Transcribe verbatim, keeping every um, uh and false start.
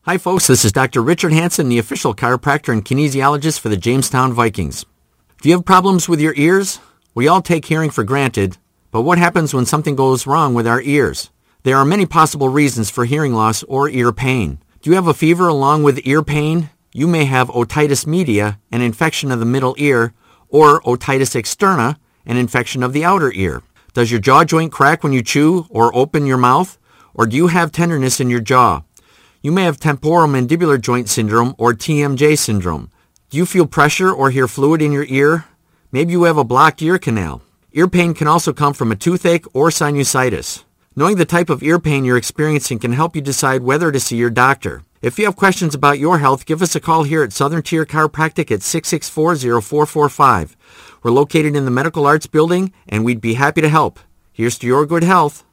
Hi folks, this is Doctor Richard Hansen, the official chiropractor and kinesiologist for the Jamestown Vikings. Do you have problems with your ears? We all take hearing for granted, but what happens when something goes wrong with our ears? There are many possible reasons for hearing loss or ear pain. Do you have a fever along with ear pain? You may have otitis media, an infection of the middle ear, or otitis externa, an infection of the outer ear. Does your jaw joint crack when you chew or open your mouth? Or do you have tenderness in your jaw? You may have temporomandibular joint syndrome or T M J syndrome. Do you feel pressure or hear fluid in your ear? Maybe you have a blocked ear canal. Ear pain can also come from a toothache or sinusitis. Knowing the type of ear pain you're experiencing can help you decide whether to see your doctor. If you have questions about your health, give us a call here at Southern Tier Chiropractic at six six four, zero four four five. We're located in the Medical Arts Building, and we'd be happy to help. Here's to your good health.